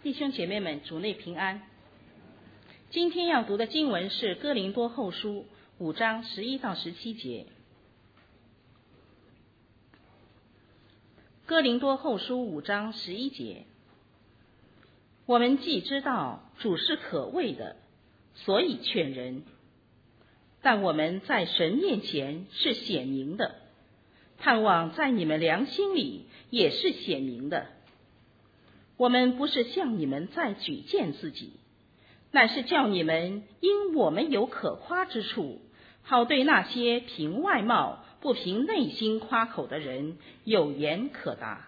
弟兄姐妹们，主内平安。今天要读的经文是哥林多后书5章11到17节。哥林多后书5章11节，我们既知道主是可畏的，所以劝人，但我们在神面前是显明的，盼望在你们良心里也是显明的。我们不是向你们再举荐自己，乃是叫你们因我们有可夸之处，好对那些凭外貌不凭内心夸口的人有言可答。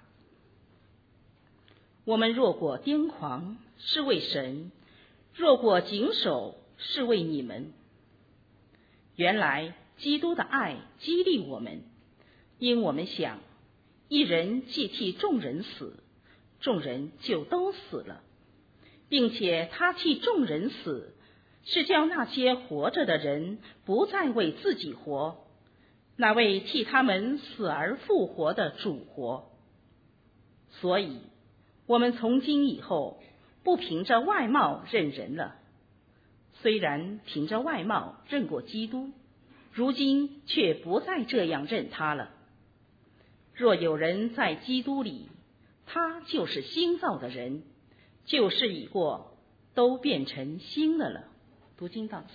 我们若果癫狂，是为神；若果谨守，是为你们。原来基督的爱激励我们，因我们想，一人既替众人死，众人就都死了，并且他替众人死，是叫那些活着的人不再为自己活，那位替他们死而复活的主活。所以我们从今以后不凭着外貌认人了，虽然凭着外貌认过基督，如今却不再这样认他了。若有人在基督里，他就是新造的人，旧事已过，都变成新的了。读经到此。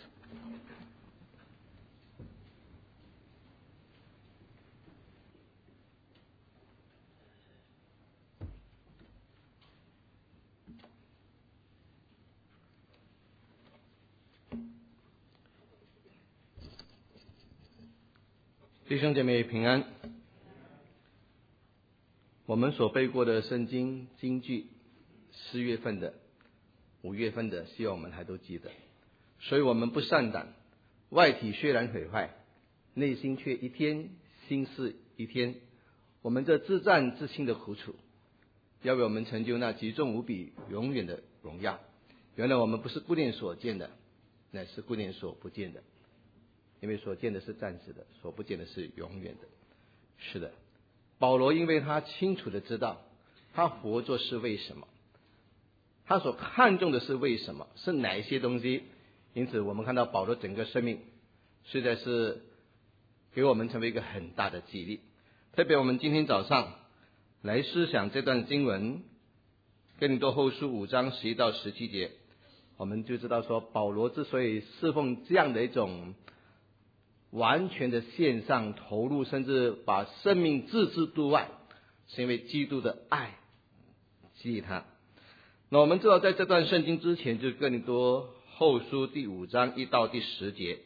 弟兄姐妹平安。我们所背过的圣经金句，4月份的、5月份的，希望我们还都记得。所以我们不丧胆，外体虽然毁坏，内心却一天新似一天。我们这自战自清的苦楚，要为我们成就那极重无比永远的荣耀。原来我们不是顾念所见的，乃是顾念所不见的。因为所见的是暂时的，所不见的是永远的。是的，保罗因为他清楚的知道他活着是为什么，他所看重的是为什么，是哪一些东西。因此我们看到保罗整个生命实在是给我们成为一个很大的激励。特别我们今天早上来思想这段经文，哥林多后书5章11到17节，我们就知道说，保罗之所以侍奉这样的一种完全的献上投入，甚至把生命置之度外，是因为基督的爱激励他。那我们知道在这段圣经之前，就是哥林多后书第5章1到第10节，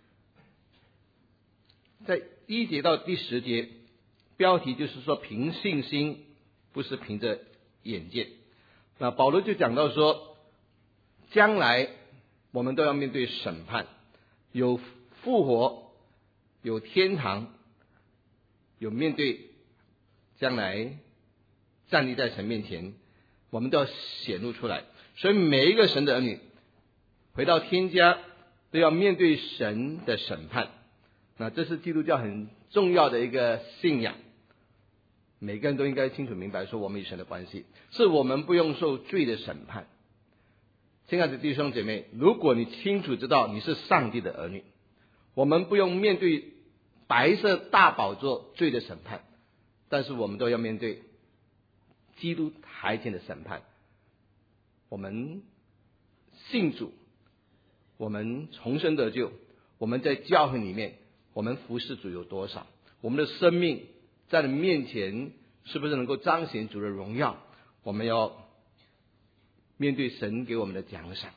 在1节到第10节，标题就是说凭信心，不是凭着眼见。那保罗就讲到说，将来我们都要面对审判，有复活，有天堂，有面对将来站立在神面前，我们都要显露出来。所以每一个神的儿女回到天家，都要面对神的审判。那这是基督教很重要的一个信仰，每个人都应该清楚明白说，我们与神的关系是我们不用受罪的审判。亲爱的弟兄姐妹，如果你清楚知道你是上帝的儿女，我们不用面对白色大宝座罪的审判，但是我们都要面对基督台前的审判。我们信主，我们重生得救，我们在教会里面，我们服侍主有多少？我们的生命在你面前是不是能够彰显主的荣耀？我们要面对神给我们的奖赏。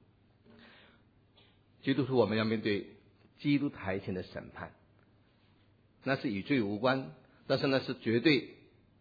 基督徒，我们要面对基督台前的审判，那是与罪无关，但是那是绝对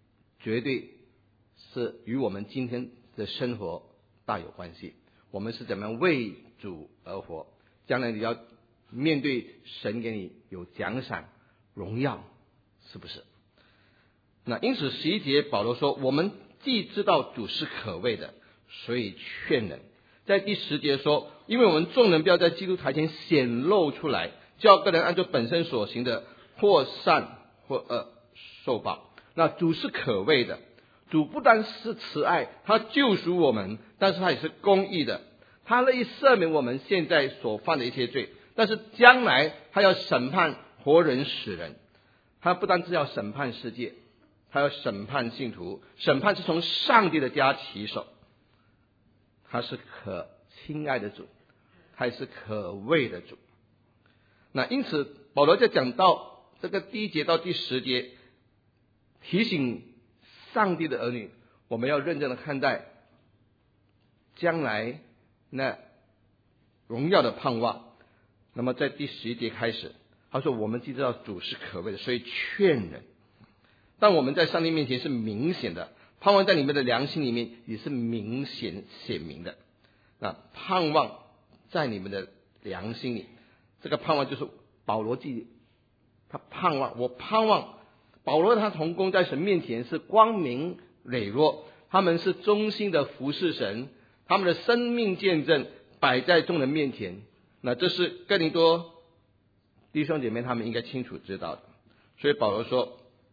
是与我们今天的生活大有关系。我们是怎么样为主而活，将来你要面对神给你有奖赏荣耀，是不是？那因此11节保罗说，我们既知道主是可畏的，所以劝人。在第10节说，因为我们众人不要在基督台前显露出来，叫个人按照本身所行的或善或恶受报。那主是可畏的， 主不单是慈爱，他救赎我们，但是他也是公义的，他乐意赦免我们现在所犯的一些罪，但是将来他要审判活人死人，他不单是要审判世界，他要审判信徒，审判是从上帝的家起手。他是可亲爱的主，他也是可畏的主。那因此保罗在讲到这个第1节到第10节，提醒上帝的儿女，我们要认真的看待将来那荣耀的盼望。那么在第11节开始，他说我们既知道主是可畏的，所以劝人。但我们在上帝面前是明显的，盼望在你们的良心里面也是明显显明的。那盼望在你们的良心里，这个盼望就是保罗记，他盼望，我盼望保罗他同工在神面前是光明磊落，他们是忠心的服侍神，他们的生命见证摆在众人面前。那这是哥林多弟兄姐妹他们应该清楚知道的。所以保罗说，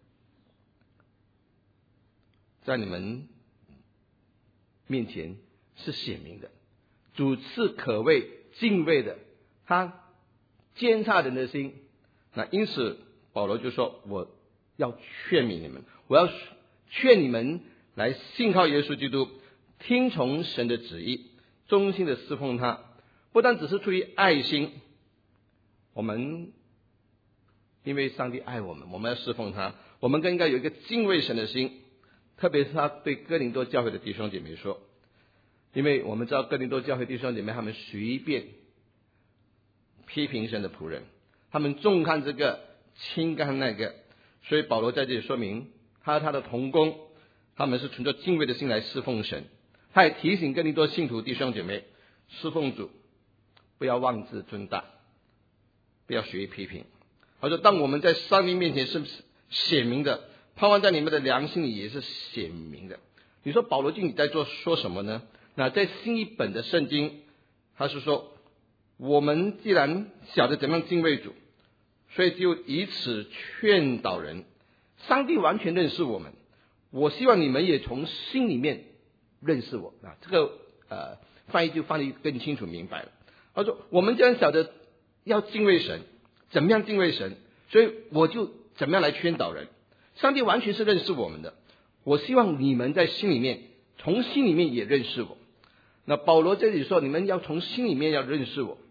在你们面前是显明的，主是可畏敬畏的，他监察人的心。那因此保罗就说，我要劝勉你们，我要劝你们来信靠耶稣基督，听从神的旨意，忠心的侍奉他。不单只是出于爱心，我们因为上帝爱我们，我们要侍奉他，我们更应该有一个敬畏神的心。特别是他对哥林多教会的弟兄姐妹说，因为我们知道哥林多教会弟兄姐妹他们随便批评神的仆人，他们重看这个轻看那个，所以保罗在这里说明他和他的同工，他们是存着敬畏的心来侍奉神。他也提醒哥林多信徒弟兄姐妹，侍奉主不要妄自尊大，不要随意批评。他说当我们在上帝面前是显明的，盼望在你们的良心里也是显明的。你说保罗经你在说什么呢？那在新一本的圣经，他是说我们既然晓得怎么样敬畏主，所以就以此劝导人。上帝完全认识我们，我希望你们也从心里面认识我。这个翻译就翻译更清楚明白了。他说我们既然晓得要敬畏神，怎么样敬畏神，所以我就怎么样来劝导人。上帝完全是认识我们的，我希望你们在心里面，从心里面也认识我。那保罗这里说你们要从心里面要认识我，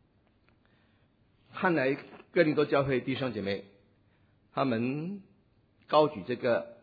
看来哥林多教会弟兄姐妹他们高举这个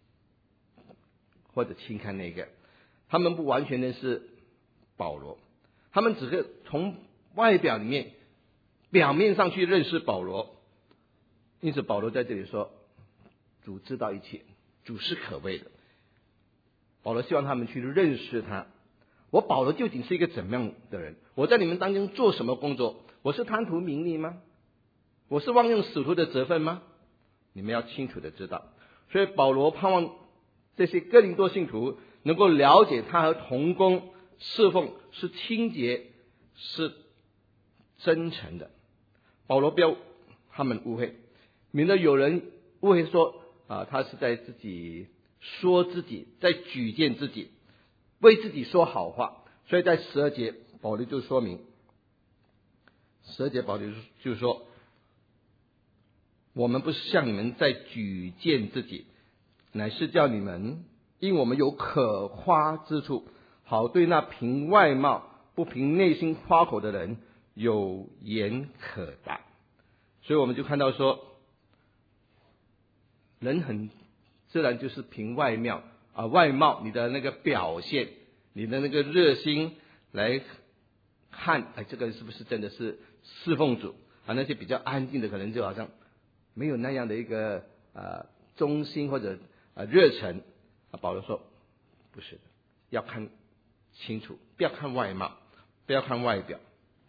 或者轻看那个，他们不完全认识保罗，他们只是从外表里面表面上去认识保罗。因此保罗在这里说主知道一切，主是可畏的。保罗希望他们去认识他。我保罗究竟是一个怎么样的人？我在你们当中做什么工作？我是贪图名利吗？我是妄用使徒的责分吗？你们要清楚的知道。所以保罗盼望这些哥林多信徒能够了解他和同工侍奉是清洁是真诚的。保罗不要他们误会，免得有人误会说他是在自己说自己，在举荐自己，为自己说好话。所以在12节保罗就说明，12节保罗就说我们不是向你们在举荐自己，乃是叫你们因我们有可夸之处，好对那凭外貌不凭内心夸口的人有言可答。所以我们就看到说，人很自然就是凭外貌你的那个表现，你的那个热心来看这个人是不是真的是侍奉主那些比较安静的可能就好像没有那样的一个忠心或者热忱保罗说不是的，要看清楚，不要看外貌，不要看外表。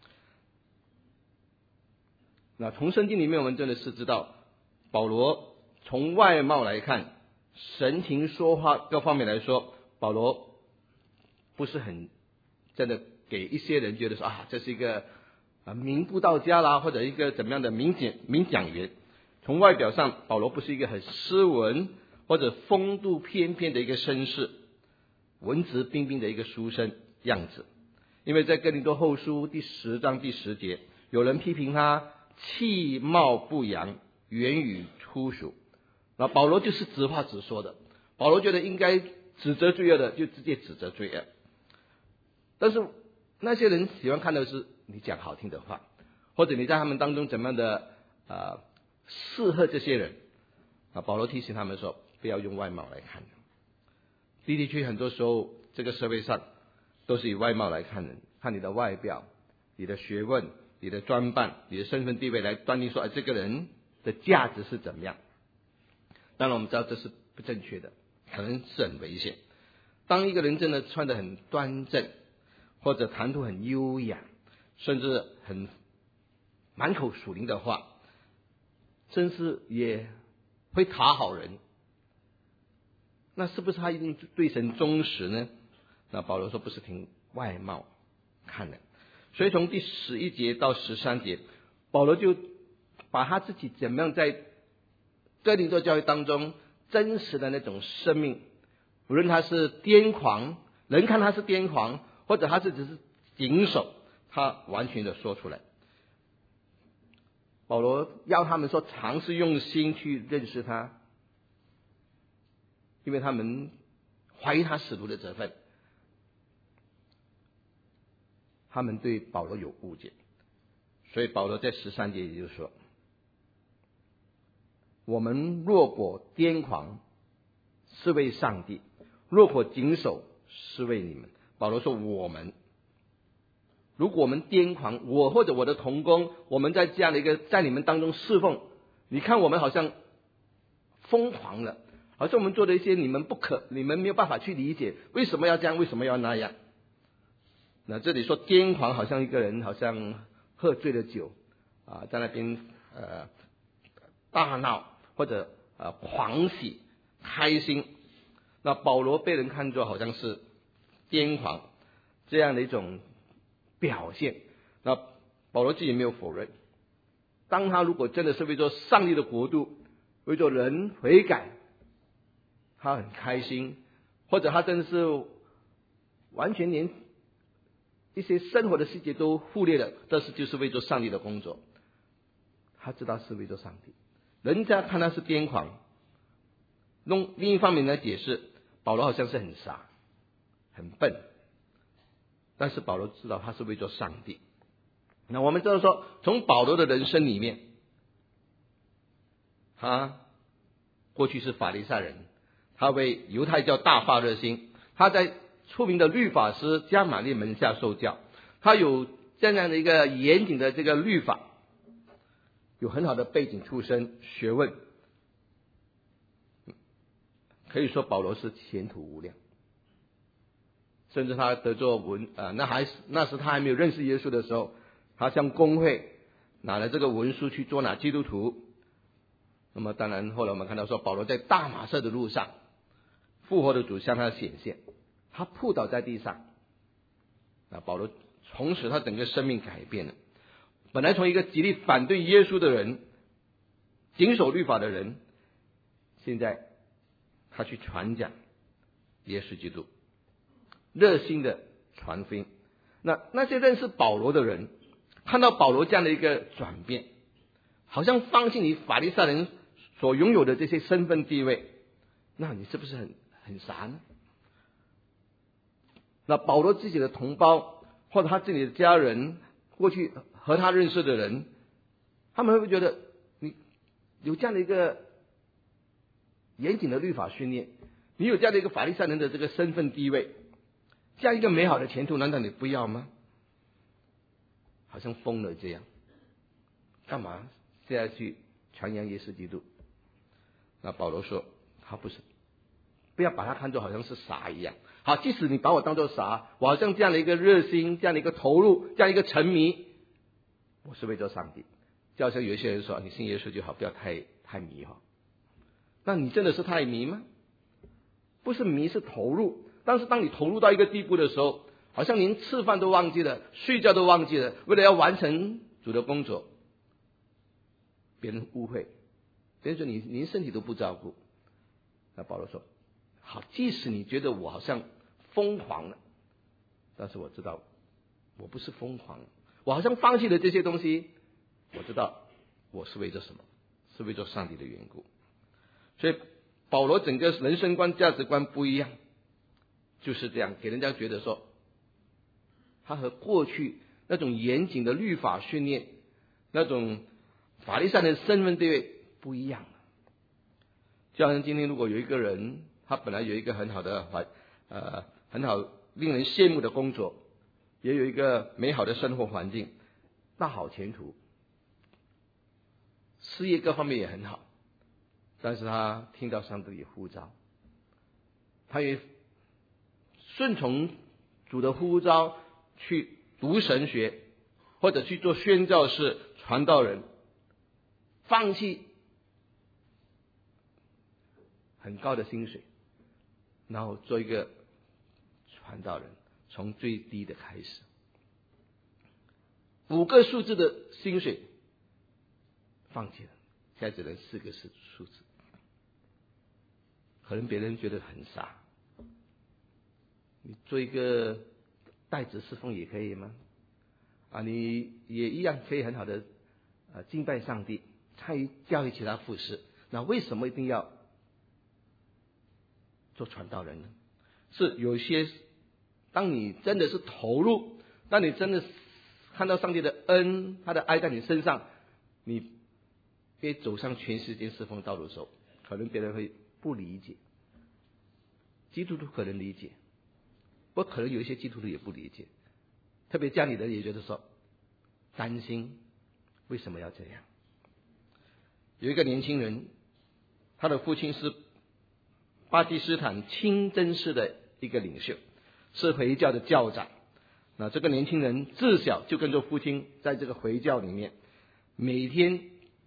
那从圣经里面我们真的是知道，保罗从外貌来看，神情说话各方面来说，保罗不是很真的给一些人觉得说这是一个名不到家啦，或者一个怎么样的名讲员。从外表上保罗不是一个很斯文或者风度翩翩的一个绅士，文质彬彬的一个书生样子。因为在哥林多后书第10章第10节，有人批评他气貌不扬，言语粗俗。那保罗就是直话直说的，保罗觉得应该指责罪恶的就直接指责罪恶。但是那些人喜欢看的是你讲好听的话，或者你在他们当中怎么样的适合这些人。保罗提醒他们说，不要用外貌来看人。的确很多时候这个社会上都是以外貌来看人，看你的外表、你的学问、你的装扮、你的身份地位来断定说，这个人的价值是怎么样。当然我们知道这是不正确的，可能是很危险。当一个人真的穿得很端正，或者谈吐很优雅，甚至很满口属灵的话，真是也会讨好人，那是不是他一定对神忠实呢？那保罗说不是凭外貌看人。所以从第11节到13节，保罗就把他自己怎么样在哥林多教会当中真实的那种生命，无论他是癫狂，人看他是癫狂，或者他是只是谨守，他完全的说出来。保罗要他们说尝试用心去认识他，因为他们怀疑他使徒的责分，他们对保罗有误解。所以保罗在13节也就是说，我们若果癫狂是为上帝，若果谨守是为你们。保罗说我们，如果我们癫狂，我或者我的同工，我们在这样的一个在你们当中侍奉，你看我们好像疯狂了，好像我们做的一些你们没有办法去理解，为什么要这样，为什么要那样。那这里说癫狂，好像一个人好像喝醉了酒在那边大闹，或者狂喜开心。那保罗被人看作好像是癫狂这样的一种表现。那保罗自己没有否认，当他如果真的是为做上帝的国度，为做人悔改，他很开心，或者他真的是完全连一些生活的细节都忽略了，但是就是为做上帝的工作，他知道是为做上帝。人家看他是癫狂，用另一方面来解释，保罗好像是很傻很笨，但是保罗知道他是为做上帝。那我们知道说，从保罗的人生里面，他过去是法利赛人，他为犹太教大发热心，他在出名的律法师加玛列门下受教，他有这样的一个严谨的这个律法，有很好的背景出身学问，可以说保罗是前途无量。甚至他得做那时他还没有认识耶稣的时候，他向公会拿了这个文书去捉拿基督徒。那么当然后来我们看到说，保罗在大马色的路上，复活的主向他显现，他扑倒在地上。保罗从此他整个生命改变了，本来从一个极力反对耶稣的人，谨守律法的人，现在他去传讲耶稣基督，热心的传福音。那些认识保罗的人看到保罗这样的一个转变，好像放弃你法利赛人所拥有的这些身份地位，那你是不是很傻呢？那保罗自己的同胞或者他自己的家人，过去和他认识的人，他们会不会觉得你有这样的一个严谨的律法训练，你有这样的一个法利赛人的这个身份地位，这样一个美好的前途，难道你不要吗？好像疯了这样，干嘛现在去传扬耶稣基督？那保罗说他不是，不要把他看作好像是傻一样。好，即使你把我当作傻，我好像这样的一个热心，这样的一个投入，这样一个沉迷，我是为做上帝。就好像有一些人说你信耶稣就好，不要太迷哈。那你真的是太迷吗？不是迷，是投入。但是当你投入到一个地步的时候，好像连吃饭都忘记了，睡觉都忘记了，为了要完成主的工作，别人误会，别人说你连身体都不照顾， 那保罗说，好，即使你觉得我好像疯狂了，但是我知道我不是疯狂，我好像放弃了这些东西，我知道我是为着什么，是为着上帝的缘故。所以保罗整个人生观价值观不一样，就是这样，给人家觉得说他和过去那种严谨的律法训练，那种法利赛人的身份地位不一样。就好像今天如果有一个人，他本来有一个很好的很好令人羡慕的工作，也有一个美好的生活环境，大好前途，事业各方面也很好，但是他听到上帝的呼召，他也顺从主的呼召去读神学，或者去做宣教士、传道人，放弃很高的薪水，然后做一个传道人，从最低的开始，5个数字的薪水放弃了，现在只能4个数字。可能别人觉得很傻，你做一个代职侍奉也可以吗？你也一样可以很好的敬拜上帝，参与教育其他服事，那为什么一定要做传道人呢？是有些，当你真的是投入，当你真的看到上帝的恩，他的爱在你身上，你可以走上全世界侍奉道路的时候，可能别人会不理解，基督徒可能理解，不过可能有一些基督徒也不理解，特别家里人也觉得说担心，为什么要这样？有一个年轻人，他的父亲是巴基斯坦清真寺的一个领袖，是回教的教长。那这个年轻人自小就跟着父亲在这个回教里面，每天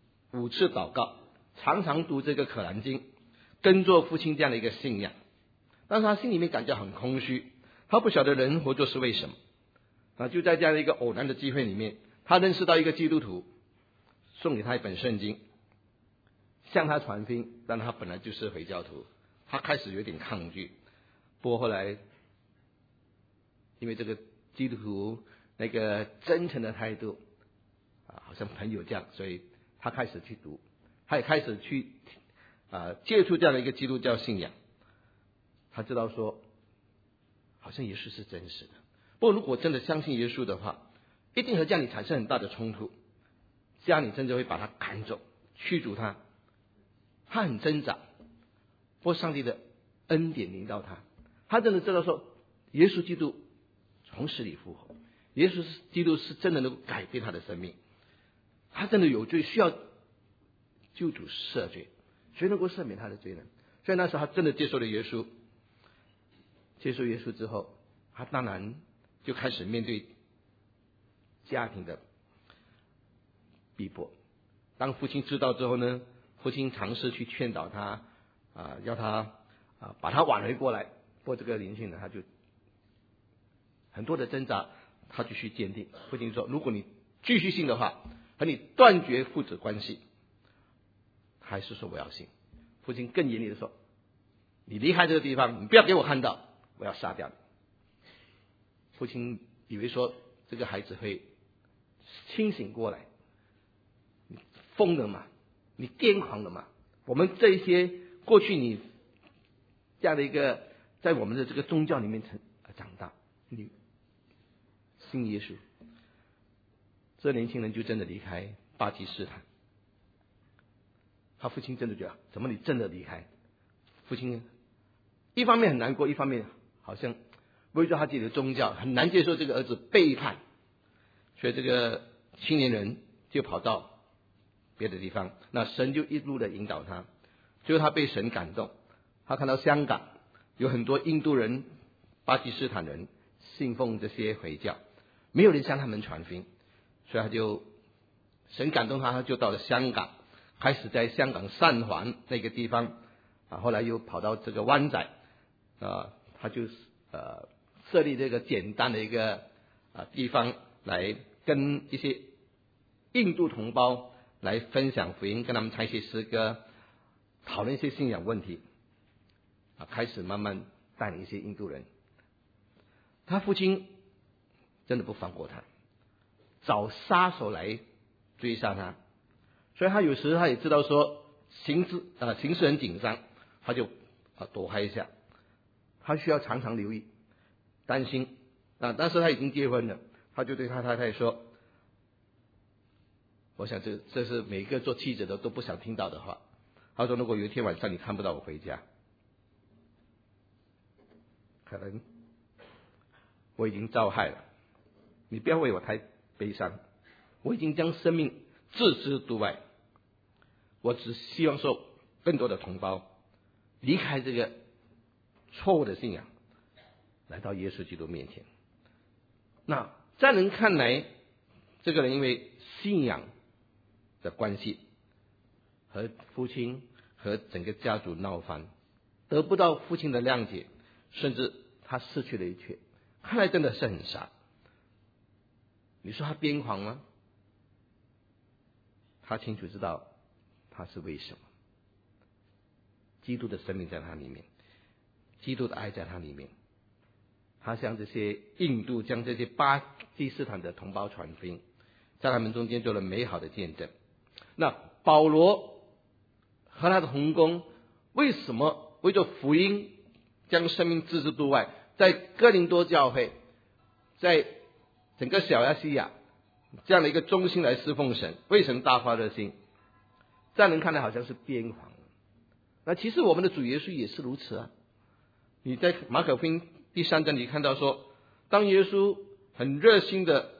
5次祷告，常常读这个可兰经，跟着父亲这样的一个信仰。但是他心里面感觉很空虚，他不晓得人活着是为什么。就在这样的一个偶然的机会里面，他认识到一个基督徒，送给他一本圣经，向他传福音，但他本来就是回教徒，他开始有点抗拒。不过后来因为这个基督徒那个真诚的态度好像朋友这样，所以他开始去读，他也开始去接触这样的一个基督教信仰。他知道说好像耶稣是真实的，不过如果真的相信耶稣的话，一定和家里产生很大的冲突，家里真的会把他赶走，驱逐他。他很挣扎，不过上帝的恩典临到他，他真的知道说耶稣基督从死里复活，耶稣基督是真的能够改变他的生命，他真的有罪，需要救主赦罪，谁能够赦免他的罪呢？所以那时候他真的接受了耶稣。接受耶稣之后，他当然就开始面对家庭的逼迫。当父亲知道之后呢，父亲尝试去劝导他要他把他挽回过来。不过这个年轻人他就很多的挣扎，他继续坚定。父亲说，如果你继续信的话，和你断绝父子关系。还是说我要信。父亲更严厉的说，你离开这个地方，你不要给我看到，我要杀掉你。父亲以为说这个孩子会清醒过来，你疯了嘛，你癫狂了嘛，我们这一些过去你这样的一个在我们的这个宗教里面长大，你信耶稣。这年轻人就真的离开巴基斯坦。他父亲真的觉得，怎么你真的离开？父亲一方面很难过，一方面好像为了他自己的宗教很难接受这个儿子背叛，所以这个青年人就跑到别的地方。那神就一路的引导他，最后他被神感动，他看到香港有很多印度人、巴基斯坦人信奉这些回教，没有人向他们传福音，所以他就神感动他，他就到了香港，开始在香港上环那个地方后来又跑到这个湾仔他就设立这个简单的一个地方，来跟一些印度同胞来分享福音，跟他们唱一些诗歌，讨论一些信仰问题。 开始慢慢带领一些印度人。他父亲真的不放过他，找杀手来追杀他，所以他有时他也知道说形势很紧张，他就躲开一下。他需要常常留意，担心但是他已经结婚了，他就对他太太说，我想这是每个做妻子的都不想听到的话。他说，如果有一天晚上你看不到我回家，可能我已经遭害了，你不要为我太悲伤，我已经将生命置之度外。我只希望说更多的同胞离开这个错误的信仰，来到耶稣基督面前。那在人看来，这个人因为信仰的关系和父亲和整个家族闹翻，得不到父亲的谅解，甚至他失去了一切，看来真的是很傻。你说他癫狂吗？他清楚知道他是为什么。基督的生命在他里面，基督的爱在他里面。他向这些印度，将这些巴基斯坦的同胞传福音，在他们中间做了美好的见证。那保罗和他的同工为什么为着福音将生命置之度外，在哥林多教会，在整个小亚细亚这样的一个中心来侍奉神，为神大发热心？在人看来好像是癫狂，那其实我们的主耶稣也是如此啊。你在马可福音第3章里看到说，当耶稣很热心的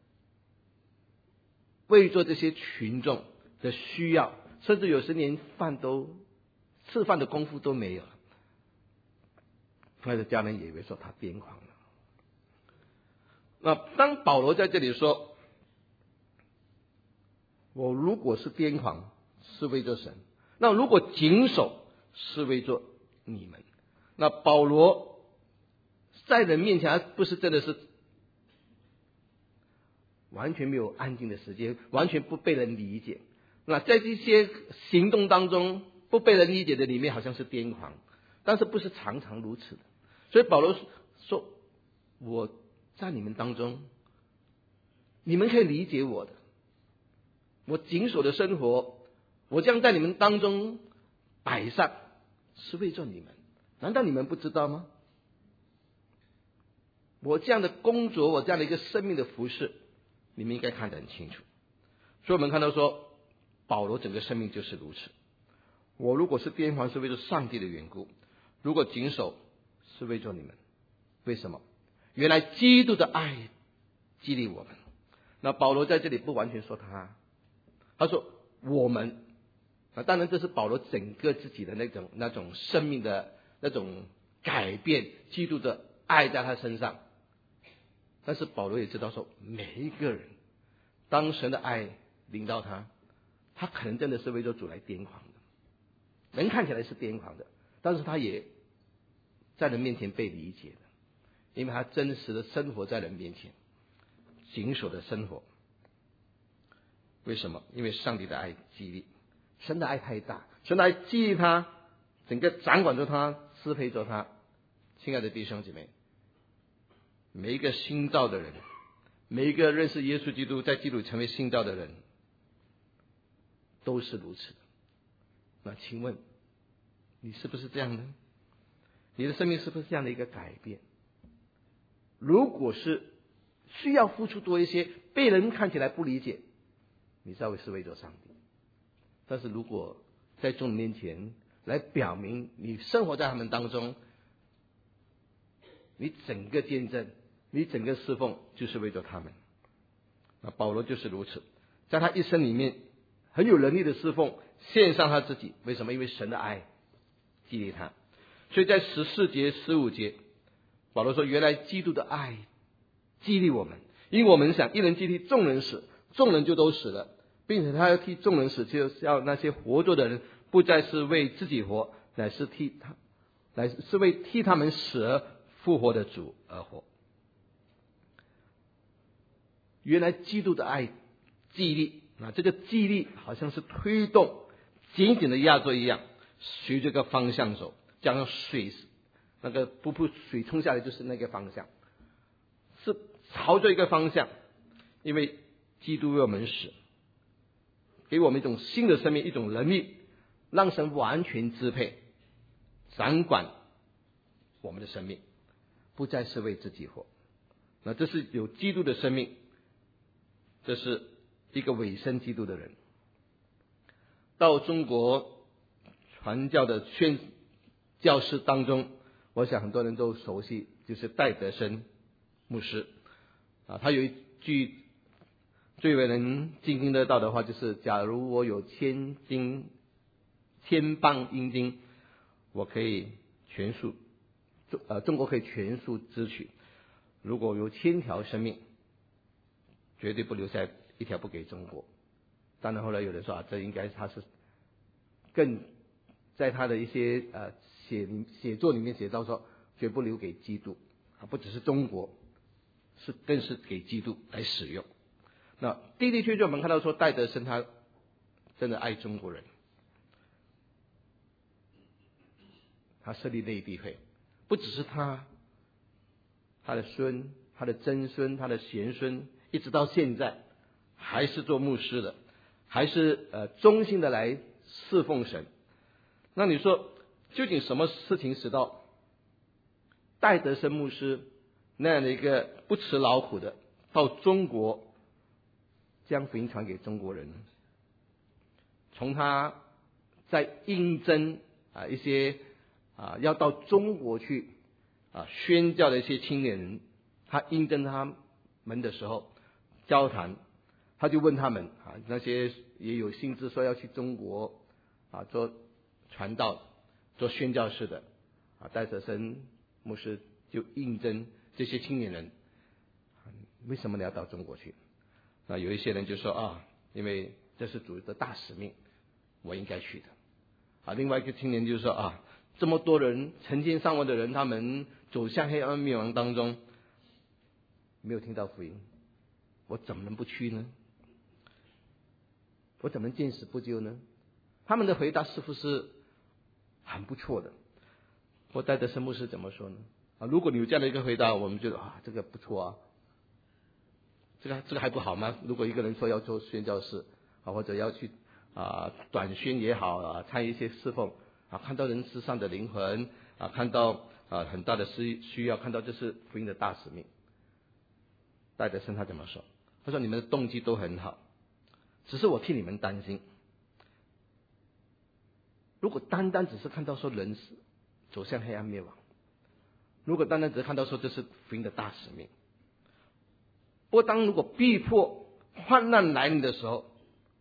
为做这些群众的需要，甚至有时连吃饭的功夫都没有了，他的家人也以为说他癫狂了。那当保罗在这里说，我如果是癫狂是为着神，那如果谨守是为着你们。那保罗在人面前，他不是真的是完全没有安静的时间，完全不被人理解。那在这些行动当中不被人理解的里面，好像是癫狂，但是不是常常如此的。所以保罗说，我在你们当中，你们可以理解我的，我谨守的生活，我将在你们当中摆上，是为着你们。难道你们不知道吗？我这样的工作，我这样的一个生命的服事，你们应该看得很清楚。所以我们看到说，保罗整个生命就是如此。我如果是癫狂，是为了上帝的缘故；如果谨守，是为着你们。为什么？原来基督的爱激励我们。那保罗在这里不完全说他说我们。当然这是保罗整个自己的那种生命的那种改变，基督的爱在他身上。但是保罗也知道说，每一个人当神的爱临到他可能真的是为着主来癫狂的。人看起来是癫狂的，但是他也在人面前被理解的，因为他真实的生活在人面前，谨守的生活。为什么？因为上帝的爱激励，神的爱太大，神的爱激励他，整个掌管着他，支配着他。亲爱的弟兄姐妹，每一个新造的人，每一个认识耶稣基督，在基督成为新造的人，都是如此的。那请问你是不是这样呢？你的生命是不是这样的一个改变？如果是需要付出多一些，被人看起来不理解，你稍微是为着上帝。但是如果在众人面前来表明你生活在他们当中，你整个见证，你整个侍奉就是为着他们。那保罗就是如此，在他一生里面很有能力的侍奉，献上他自己。为什么？因为神的爱激励他。所以在14节15节，保罗说，原来基督的爱激励我们，因为我们想一人既替众人死，众人就都死了，并且他要替众人死，就是要那些活着的人不再是为自己活，乃是为替他们死而复活的主而活。原来基督的爱激励，这个激励好像是推动，紧紧的压着一样，随这个方向走， 将水那个瀑布水冲下来就是那个方向，是朝着一个方向，因为基督为我们死，给我们一种新的生命，一种能力，让神完全支配掌管我们的生命，不再是为自己活。那这是有基督的生命，这是一个委身基督的人。到中国传教的宣教士当中，我想很多人都熟悉，就是戴德生牧师他有一句最为人津津乐道的话，就是假如我有千磅阴金，我可以全数中国可以全数支取，如果有1000条生命，绝对不留下一条不给中国。当然后来有人说这应该他是更在他的一些写作里面写到说，绝不留给基督不只是中国，更是给基督来使用。那的确确我们看到说，戴德生他真的爱中国人，他设立内地会，不只是他的孙、他的曾孙、他的贤孙，一直到现在还是做牧师的，还是忠心的来侍奉神。那你说究竟什么事情使到戴德生牧师那样的一个不辞劳苦的到中国将福音传给中国人？从他在应征一些要到中国去宣教的一些青年人，他应征他们的时候交谈，他就问他们那些也有兴致说要去中国做传道、做宣教士的戴德生牧师就应征这些青年人，为什么你要到中国去？那有一些人就说因为这是主的大使命，我应该去的另外一个青年就说这么多人成千上万的人，他们走向黑暗灭亡当中，没有听到福音，我怎么能不去呢？我怎么能见死不救呢？他们的回答似乎是很不错的。我戴德生牧师怎么说呢？如果你有这样的一个回答，我们觉得这个不错这个还不好吗？如果一个人说要做宣教士或者要去短宣也好参与一些侍奉看到人世上的灵魂看到很大的需要，看到这是福音的大使命。戴德生他怎么说？他说你们的动机都很好，只是我替你们担心。如果单单只是看到说人走向黑暗灭亡，如果单单只是看到说这是福音的大使命，不过如果逼迫患难来临的时候，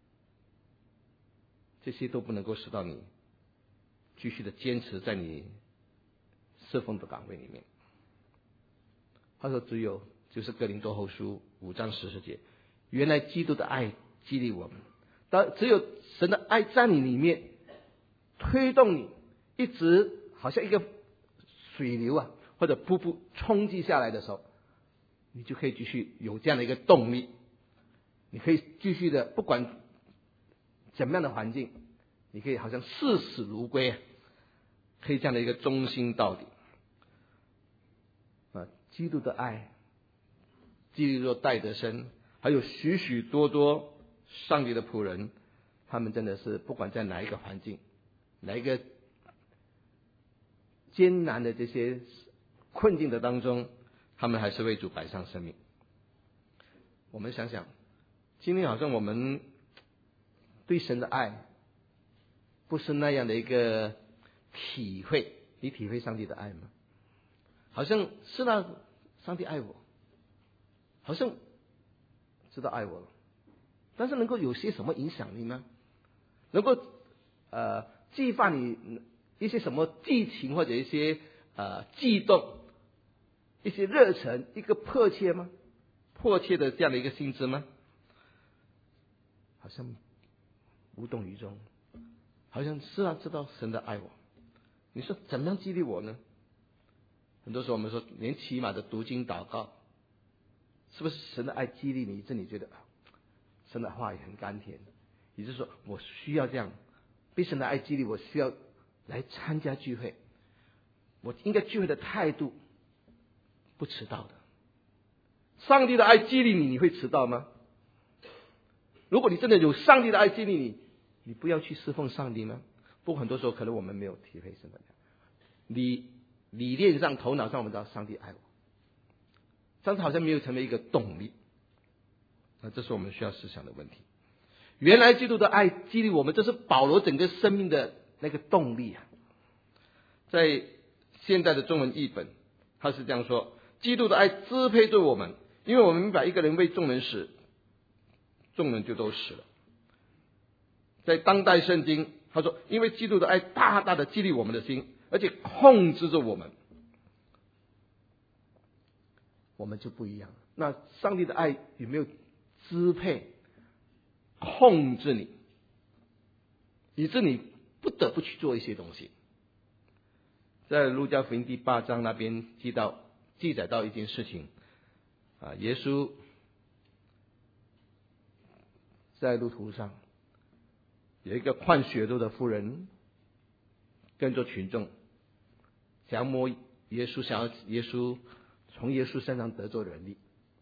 这些都不能够使到你继续的坚持在你侍奉的岗位里面。他说就是哥林多后书5章14节，原来基督的爱激励我们，只有神的爱在你里面推动你，一直好像一个水流或者瀑布冲击下来的时候，你就可以继续有这样的一个动力，你可以继续的不管怎么样的环境，你可以好像视死如归可以这样的一个忠心到底基督的爱激励着戴德生，还有许许多多上帝的仆人，他们真的是不管在哪一个环境，哪一个艰难的这些困境的当中，他们还是为主摆上生命。我们想想，今天好像我们对神的爱不是那样的一个体会，你体会上帝的爱吗？好像是上帝爱我，好像知道爱我了，但是能够有些什么影响力呢？能够激发你一些什么激情，或者一些悸动，一些热忱，一个迫切吗？迫切的这样的一个心智吗？好像无动于衷，好像知道神的爱我。你说怎么样激励我呢？很多时候我们说连起码的读经祷告，是不是神的爱激励你，以致你觉得神的话也很甘甜，也就是说我需要这样被神的爱激励，我需要来参加聚会， 我应该聚会的态度不迟到的。上帝的爱激励你，你会迟到吗？如果你真的有上帝的爱激励你，你不要去侍奉上帝吗？不过很多时候可能我们没有体会什么的，理念上、头脑上我们知道上帝爱我，但是好像没有成为一个动力。那这是我们需要思想的问题。原来基督的爱激励我们，这是保罗整个生命的那个动力啊。在现在的中文译本，他是这样说：基督的爱支配着我们，因为我们明白一个人为众人死，众人就都死了。在当代圣经，他说，因为基督的爱大大的激励我们的心，而且控制着我们，我们就不一样了。那上帝的爱有没有支配、控制你，以致你不得不去做一些东西？在路加福音第8章那边记载到一件事情啊，耶稣在路途上有一个患血漏的妇人跟着群众，想要摸耶稣，想要耶稣从耶稣身上得着能力。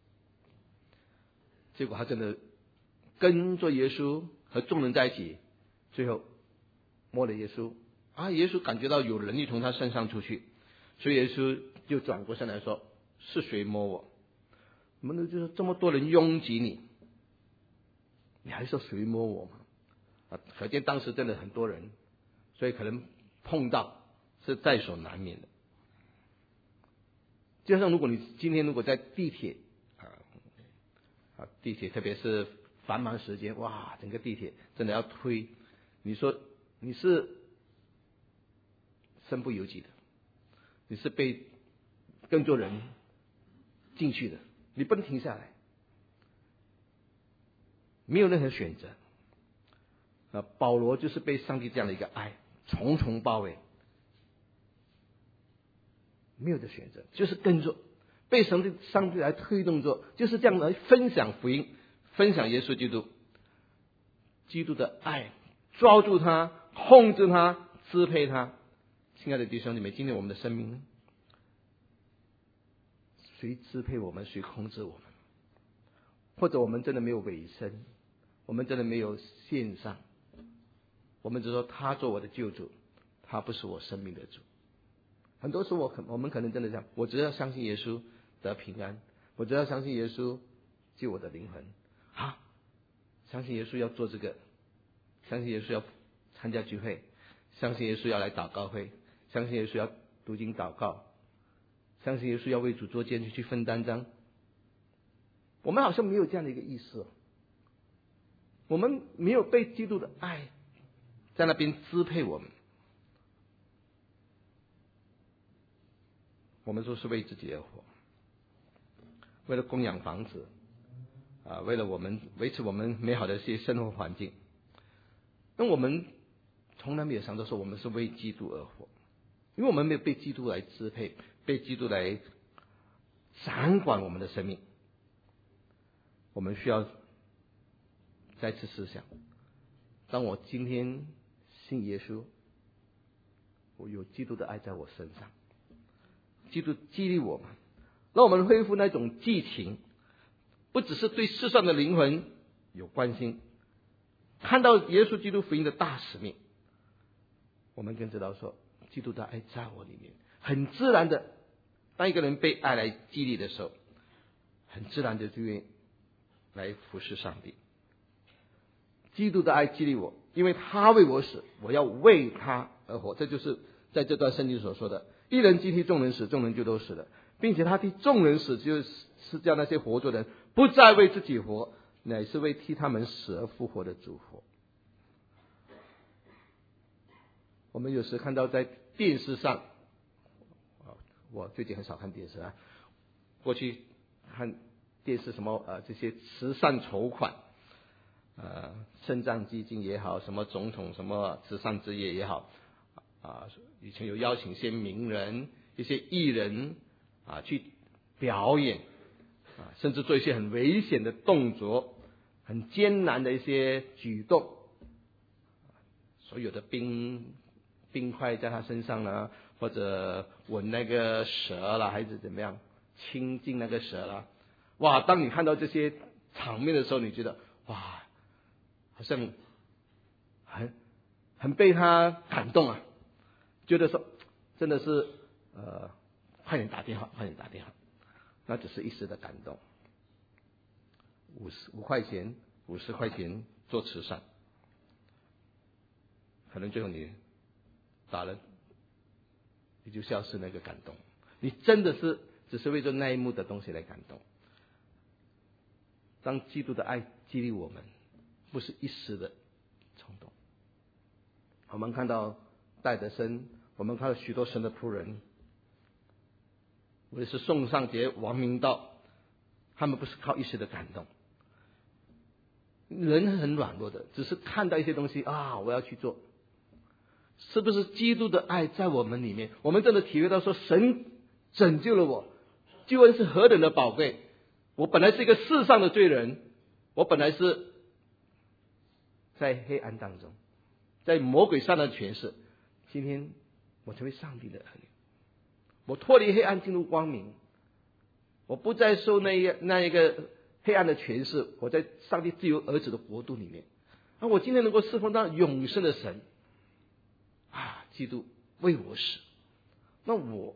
结果他真的跟着耶稣和众人在一起，最后摸了耶稣啊！耶稣感觉到有能力从他身上出去，所以耶稣就转过身来说：“是谁摸我？”我们就是这么多人拥挤你，你还说谁摸我吗？啊，可见当时真的很多人，所以可能碰到是在所难免的。就像如果你今天在地铁地铁特别是繁忙时间，哇，整个地铁真的要推，你说你是身不由己的，你是被更多人进去的，你不能停下来，没有任何选择。保罗就是被上帝这样的一个爱重重包围，没有的选择，就是跟着，被上帝来推动着，就是这样来分享福音，分享耶稣基督，基督的爱抓住他，控制他，支配他。亲爱的弟兄姊妹，今天我们的生命，谁支配我们，谁控制我们？或者我们真的没有委身，我们真的没有献上，我们只说他做我的救主，他不是我生命的主。很多时候我们可能真的这样，我只要相信耶稣得平安，我只要相信耶稣救我的灵魂啊，相信耶稣要做这个，相信耶稣要参加聚会，相信耶稣要来祷告会，相信耶稣要读经祷告，相信耶稣要为主做见证去分担章。我们好像没有这样的一个意识，我们没有被基督的爱在那边支配我们。我们说是为自己而活，为了供养房子为了我们维持我们美好的一些生活环境。那我们从来没有想到说我们是为基督而活，因为我们没有被基督来支配，被基督来掌管我们的生命。我们需要再次思想，当我今天信耶稣，我有基督的爱在我身上，基督激励我们，让我们恢复那种激情，不只是对世上的灵魂有关心，看到耶稣基督福音的大使命，我们更知道说基督的爱在我里面，很自然的，当一个人被爱来激励的时候，很自然的就愿意来服侍上帝。基督的爱激励我，因为他为我死，我要为他而活。这就是在这段圣经所说的，一人既替众人死，众人就都死了，并且他替众人死，就是叫那些活着的人不再为自己活，乃是为替他们死而复活的主活。我们有时看到在电视上，我最近很少看电视过去看电视什么这些慈善筹款肾脏基金也好，什么总统什么慈善之夜也好以前有邀请一些名人一些艺人去表演甚至做一些很危险的动作，很艰难的一些举动，所有的冰块在他身上或者吻那个蛇啦，还是怎么样亲近那个蛇啦。哇，当你看到这些场面的时候，你觉得哇，好像很被他感动啊，觉得说真的是快点打电话，快点打电话，那只是一时的感动。5块钱、50块钱做慈善，可能最后你打了，你就消失那个感动。你真的是只是为着那一幕的东西来感动。当基督的爱激励我们，不是一时的冲动。我们看到戴德生，我们看到许多神的仆人，无论是宋尚杰、王明道，他们不是靠一时的感动。人很软弱的，只是看到一些东西啊，我要去做。是不是基督的爱在我们里面？我们真的体会到说，神拯救了我，救恩是何等的宝贵。我本来是一个世上的罪人，我本来是在黑暗当中，在魔鬼上的权势。今天我成为上帝的儿女，我脱离黑暗进入光明，我不再受那一个黑暗的权势，我在上帝自由儿子的国度里面。我今天能够侍奉到永生的神啊，基督为我死，那我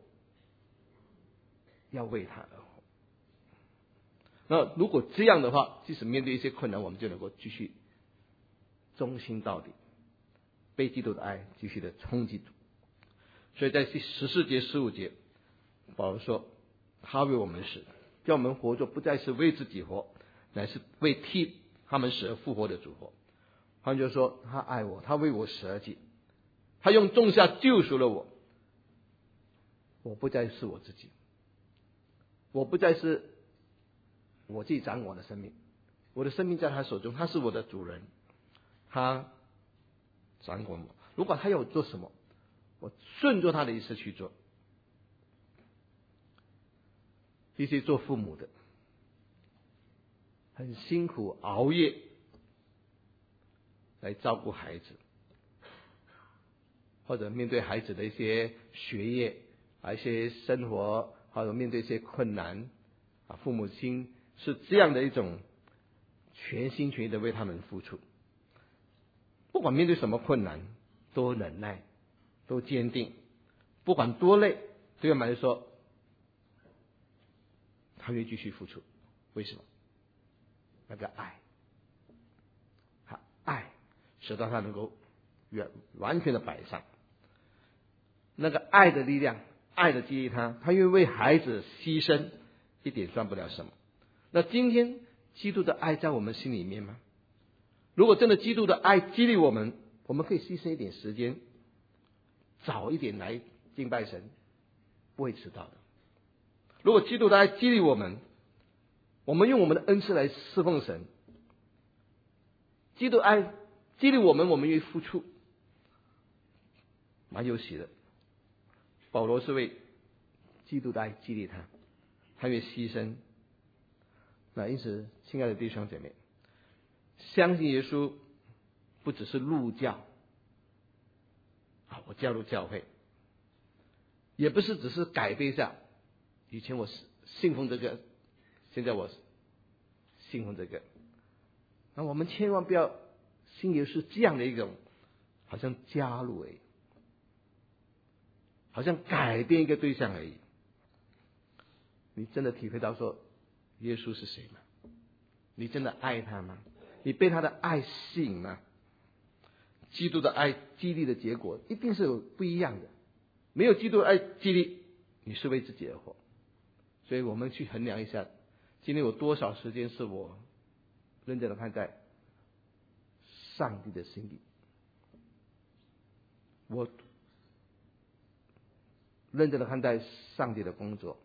要为他而活。那如果这样的话，即使面对一些困难，我们就能够继续忠心到底，被基督的爱继续的冲击。所以在第14节、15节，保罗说他为我们死，叫我们活着不再是为自己活，乃是为替他们死而复活的主活。换句话说，他爱我，他为我死而己，他用重价救赎了我。我不再是我自己，我不再是我自己掌管的生命，我的生命在他手中，他是我的主人，他掌管我。如果他要我做什么，我顺着他的意思去做。一些做父母的很辛苦，熬夜来照顾孩子，或者面对孩子的一些学业一些生活，或者面对一些困难父母亲是这样的一种全心全意的为他们付出，不管面对什么困难都忍耐，都坚定，不管多累，对我们来说他愿意继续付出。为什么？那个爱，爱使到他能够完全的摆上，那个爱的力量，爱的激励他愿意为孩子牺牲，一点算不了什么。那今天基督的爱在我们心里面吗？如果真的基督的爱激励我们，我们可以牺牲一点时间，早一点来敬拜神，不会迟到的。如果基督的爱激励我们，我们用我们的恩赐来侍奉神，基督爱激励我们，我们愿意付出，蛮有喜的。保罗是为基督的爱激励他愿意牺牲。那因此，亲爱的弟兄姐妹，相信耶稣不只是入教我加入教会，也不是只是改变一下，以前我信奉这个，现在我信奉这个。那我们千万不要信耶稣这样的一种好像加入而已，好像改变一个对象而已。你真的体会到说耶稣是谁吗？你真的爱他吗？你被他的爱吸引吗？基督的爱激励的结果一定是有不一样的。没有基督的爱激励，你是为自己而活。所以我们去衡量一下，今天有多少时间是我认真的看待上帝的心意，我认真的看待上帝的工作，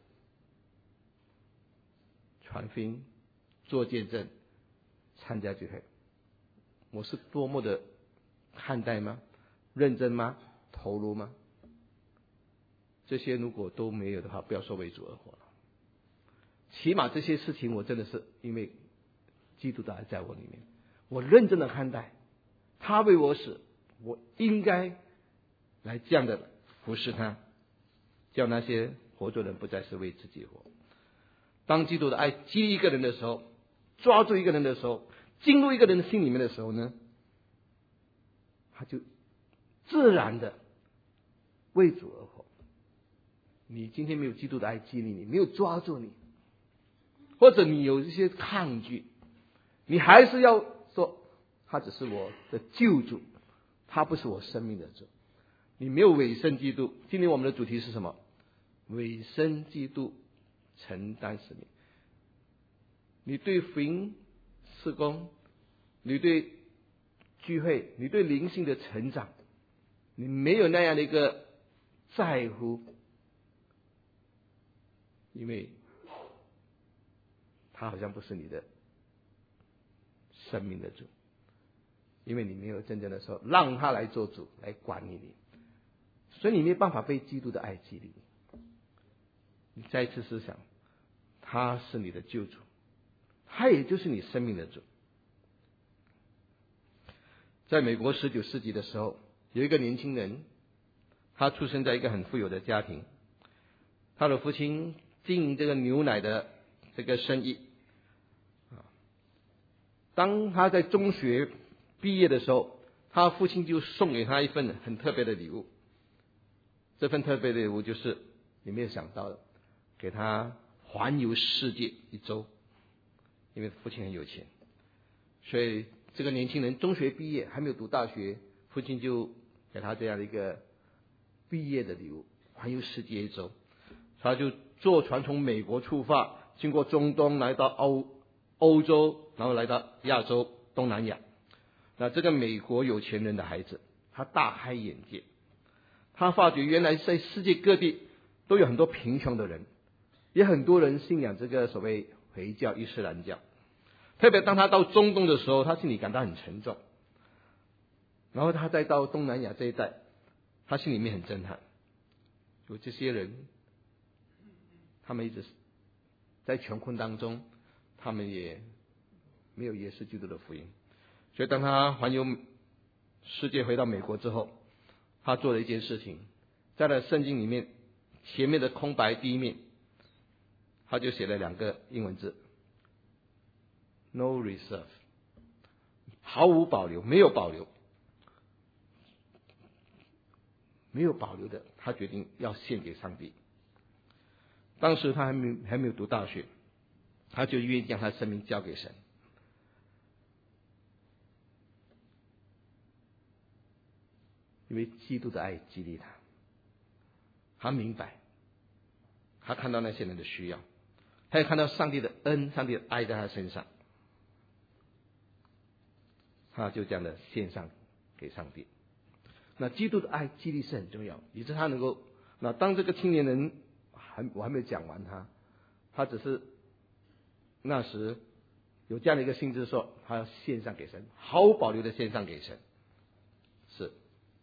传福音、做见证、参加聚会，我是多么的看待吗？认真吗？投入吗？这些如果都没有的话，不要说为主而活了。起码这些事情我真的是因为基督的爱在我里面，我认真的看待，他为我死，我应该来这样的服侍他，叫那些活着人不再是为自己活。当基督的爱激励一个人的时候，抓住一个人的时候，进入一个人的心里面的时候呢，他就自然的为主而活。你今天没有基督的爱激励你，没有抓住你，或者你有一些抗拒，你还是要说他只是我的救主，他不是我生命的主。你没有委身基督。今天我们的主题是什么？委身基督，承担使命。你对福音事工，你对聚会，你对灵性的成长，你没有那样的一个在乎，因为他好像不是你的生命的主，因为你没有真正的说让他来做主，来管理你，所以你没有办法被基督的爱激励。你再一次思想，他是你的救主，他也就是你生命的主。在美国19世纪的时候，有一个年轻人，他出生在一个很富有的家庭，他的父亲经营这个牛奶的这个生意。当他在中学毕业的时候，他父亲就送给他一份很特别的礼物。这份特别的礼物就是你没有想到的，给他环游世界1周。因为父亲很有钱，所以这个年轻人中学毕业还没有读大学，父亲就给他这样的一个毕业的礼物，环游世界1周。他就坐船从美国出发，经过中东来到欧洲，然后来到亚洲、东南亚。那这个美国有钱人的孩子，他大开眼界，他发觉原来在世界各地都有很多贫穷的人，也很多人信仰这个所谓回教、伊斯兰教。特别当他到中东的时候，他心里感到很沉重。然后他再到东南亚这一带，他心里面很震撼，有这些人，他们一直在穷困当中，他们也没有耶稣基督的福音。所以当他环游世界回到美国之后，他做了一件事情，在他的圣经里面前面的空白第一面，他就写了2个英文字 No reserve， 毫无保留，没有保留，没有保留的，他决定要献给上帝。当时他还没有读大学，他就愿意将他生命交给神。因为基督的爱激励他，他明白，他看到那些人的需要，他也看到上帝的恩、上帝的爱在他身上，他就这样的献上给上帝。那基督的爱激励是很重要，以致他能够，那当这个青年人我还没有讲完他只是那时有这样的一个心智说，他要献上给神，毫无保留的献上给神。是。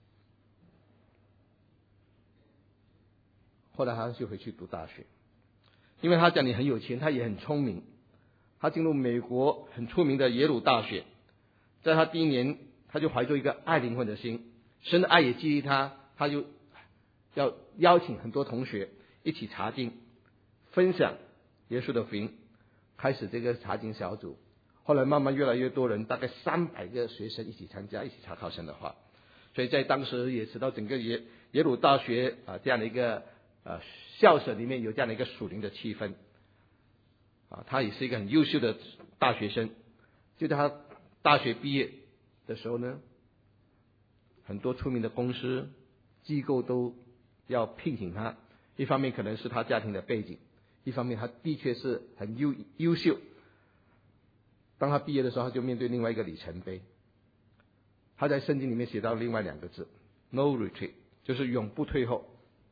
后来他就回去读大学，因为他家里很有钱，他也很聪明，他进入美国很出名的耶鲁大学。在他第1年，他就怀着一个爱灵魂的心，神的爱也激励他，他就要邀请很多同学一起查经，分享耶稣的福音，开始这个查经小组。后来慢慢越来越多人，大概300个学生一起参加，一起查考神的话。所以在当时也使到整个耶鲁大学这样的一个校舍里面有这样的一个属灵的气氛。他也是一个很优秀的大学生。就在他大学毕业的时候呢，很多出名的公司机构都要聘请他。一方面可能是他家庭的背景，一方面他的确是很优秀。当他毕业的时候，他就面对另外一个里程碑。他在圣经里面写到另外2个字 No retreat， 就是永不退后。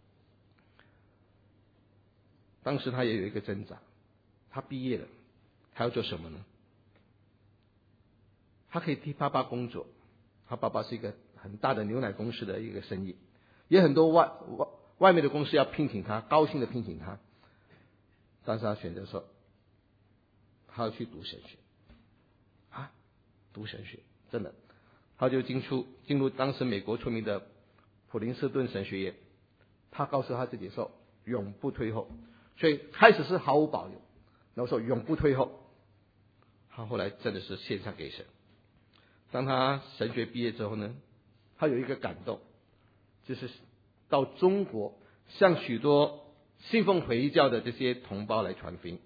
当时他也有一个挣扎，他毕业了，他要做什么呢？他可以替爸爸工作，他爸爸是一个很大的牛奶公司的一个生意，也很多外面的公司要聘请他，高薪的聘请他，但是他选择说他要去读神学。读神学，真的，他就进入当时美国出名的普林斯顿神学院， 他告诉他自己说永不退后，所以开始是毫无保留，然后说永不退后。他后来真的是献上给神。当他神学毕业之后呢，他有一个感动，就是到中国向许多信奉回教的这些同胞来传福音。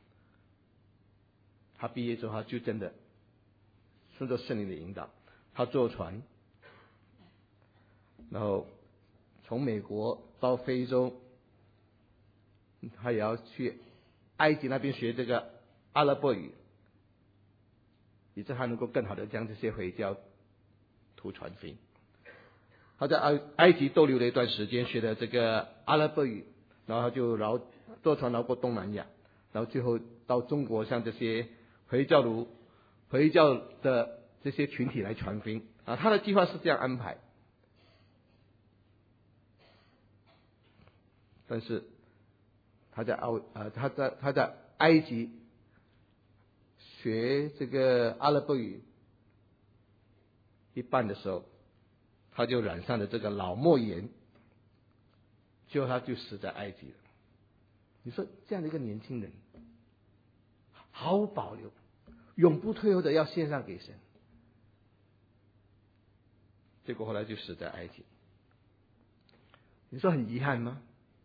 他毕业之后，他就真的顺着圣灵的引导，他坐船，然后从美国到非洲，他也要去埃及那边学这个阿拉伯语，以致他能够更好的将这些回教徒传福音。他在埃及逗留了一段时间，学的这个阿拉伯语，然后他就坐船绕过东南亚，然后最后到中国向这些回教的这些群体来传福音啊。他的计划是这样安排，但是他在埃及学这个阿拉伯语一半的时候，他就染上了这个脑膜炎，最后他就死在埃及了。你说这样的一个年轻人，毫无保留，永不退后的要献上给神，结果后来就死在埃及。你说很遗憾吗？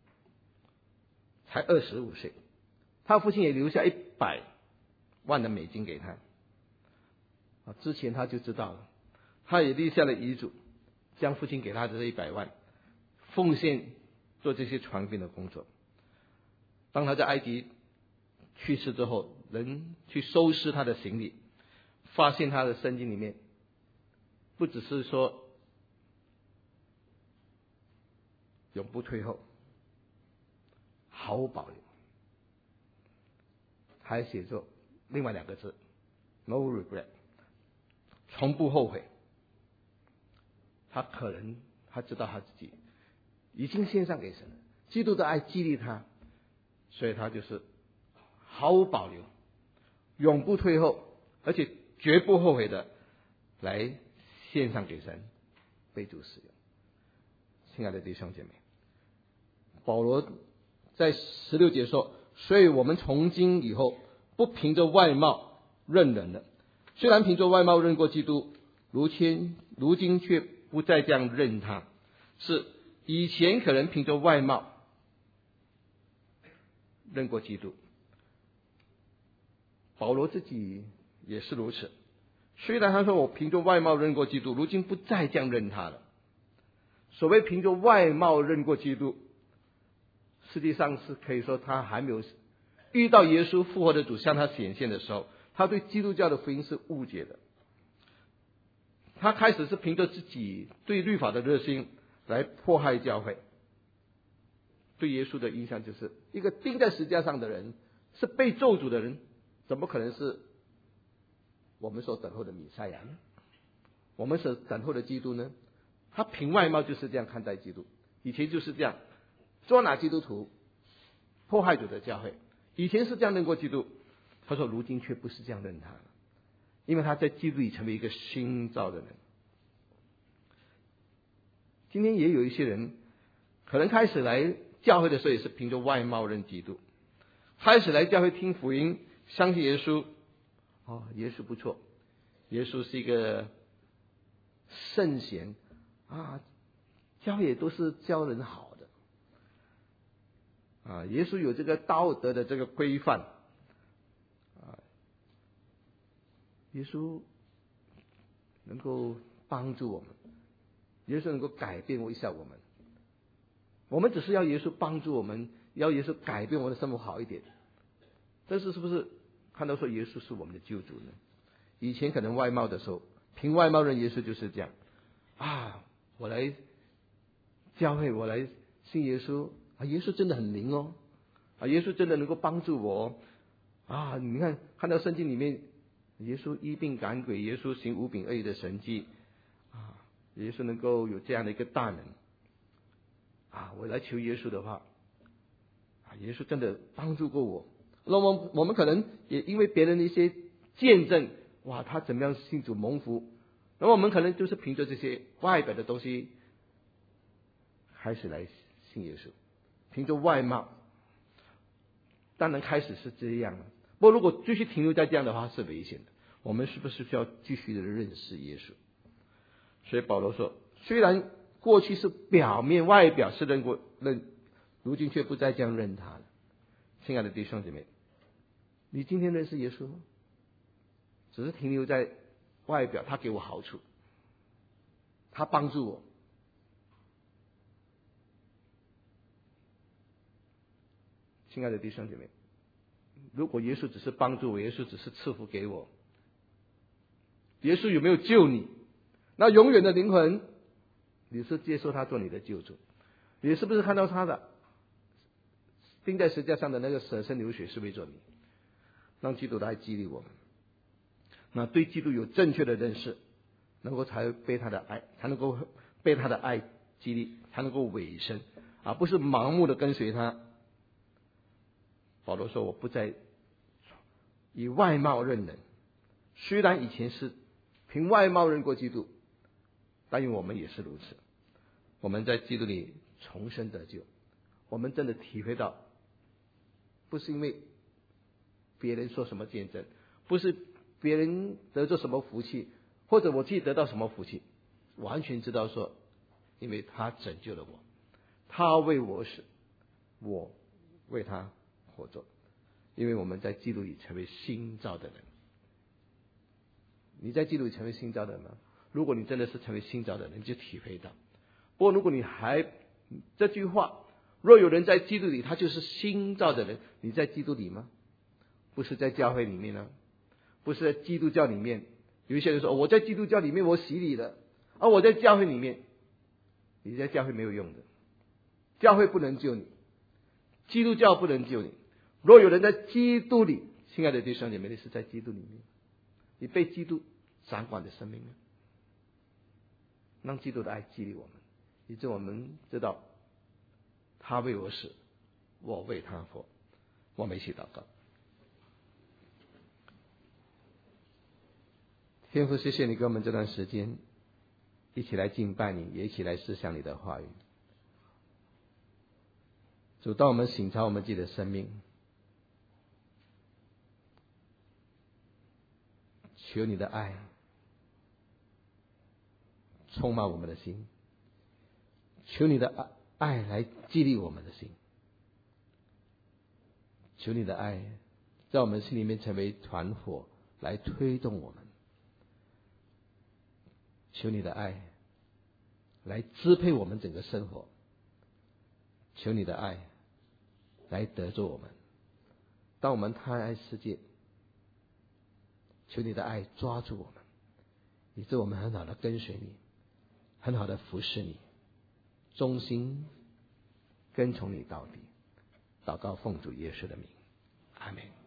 才25岁，他父亲也留下100万的美金给他。之前他就知道了，他也立下了遗嘱，将父亲给他的这100万奉献做这些传福音的工作。当他在埃及去世之后，人去收拾他的行李，发现他的圣经里面不只是说永不退后，毫无保留，还写作另外2个字 no regret， 从不后悔。他知道他自己已经献上给神了，基督的爱激励他，所以他就是毫无保留，永不退后，而且绝不后悔的来献上给神，被主使用。亲爱的弟兄姐妹，保罗在16节说，所以我们从今以后不凭着外貌认人了，虽然凭着外貌认过基督，如今却不再这样认他，是以前可能凭着外貌认过基督。保罗自己也是如此，虽然他说我凭着外貌认过基督，如今不再这样认他了。所谓凭着外貌认过基督，实际上是可以说他还没有遇到耶稣复活的主向他显现的时候，他对基督教的福音是误解的。他开始是凭着自己对律法的热心来迫害教会，对耶稣的印象就是一个钉在十字架上的人，是被咒诅的人，怎么可能是我们所等候的弥赛亚呢？我们所等候的基督呢？他凭外貌就是这样看待基督，以前就是这样捉拿基督徒，迫害主的教会，以前是这样认过基督。他说如今却不是这样认他了，因为他在基督里成为一个新造的人。今天也有一些人可能开始来教会的时候也是凭着外貌认基督，开始来教会听福音，相信耶稣，耶稣不错，耶稣是一个圣贤教会也都是教人好的耶稣有这个道德的这个规范耶稣能够帮助我们，耶稣能够改变一下我们。我们只是要耶稣帮助我们，要耶稣改变我们的生活好一点。但是是不是看到说耶稣是我们的救主呢？以前可能外貌的时候，凭外貌认耶稣就是这样我来教会，我来信耶稣耶稣真的很灵耶稣真的能够帮助我你看到圣经里面耶稣医病赶鬼，耶稣行无柄恶意的神迹耶稣能够有这样的一个大能我来求耶稣的话耶稣真的帮助过我。那我们可能也因为别人的一些见证他怎么样信主蒙福，那么我们可能就是凭着这些外表的东西开始来信耶稣，凭着外貌。当然开始是这样了，不过如果继续停留在这样的话是危险的。我们是不是需要继续的认识耶稣？所以保罗说，虽然过去是表面外表是认，如今却不再这样认他了。亲爱的弟兄姐妹，你今天认识耶稣吗？只是停留在外表，他给我好处，他帮助我。亲爱的弟兄姐妹，如果耶稣只是帮助我，耶稣只是赐福给我，耶稣有没有救你？那永远的灵魂，你是接受他做你的救主，你是不是看到他的钉在十字架上的那个舍身流血是为着你？让基督的爱激励我们，那对基督有正确的认识，能够才被他的爱，才能够被他的爱激励，才能够委身，而不是盲目的跟随他。保罗说，我不再以外貌认人，虽然以前是凭外貌认过基督，但愿我们也是如此。我们在基督里重生得救，我们真的体会到，不是因为别人说什么见证，不是别人得着什么福气，或者我自己得到什么福气，完全知道说，因为他拯救了我，他为我死，我为他活着。因为我们在基督里成为新造的人。你在基督里成为新造的人吗？如果你真的是成为新造的人，你就体会到。不过如果你还这句话，若有人在基督里，他就是新造的人。你在基督里吗？不是在教会里面呢，不是在基督教里面。有一些人说，我在基督教里面我洗礼了，而我在教会里面，你在教会没有用的，教会不能救你，基督教不能救你。若有人在基督里，亲爱的弟兄姐妹，你是在基督里面，你被基督掌管的生命，让基督的爱激励我们，以致我们知道他为我死，我为他活。我们一起祷告。天父，谢谢你给我们这段时间一起来敬拜你，也一起来思想你的话语。主，当我们省察我们自己的生命，求你的爱充满我们的心，求你的爱来激励我们的心，求你的爱在我们心里面成为团火，来推动我们，求你的爱来支配我们整个生活，求你的爱来得着我们。当我们贪爱世界，求你的爱抓住我们，以致我们很好的跟随你，很好的服侍你，忠心跟从你到底。祷告奉主耶稣的名，阿们。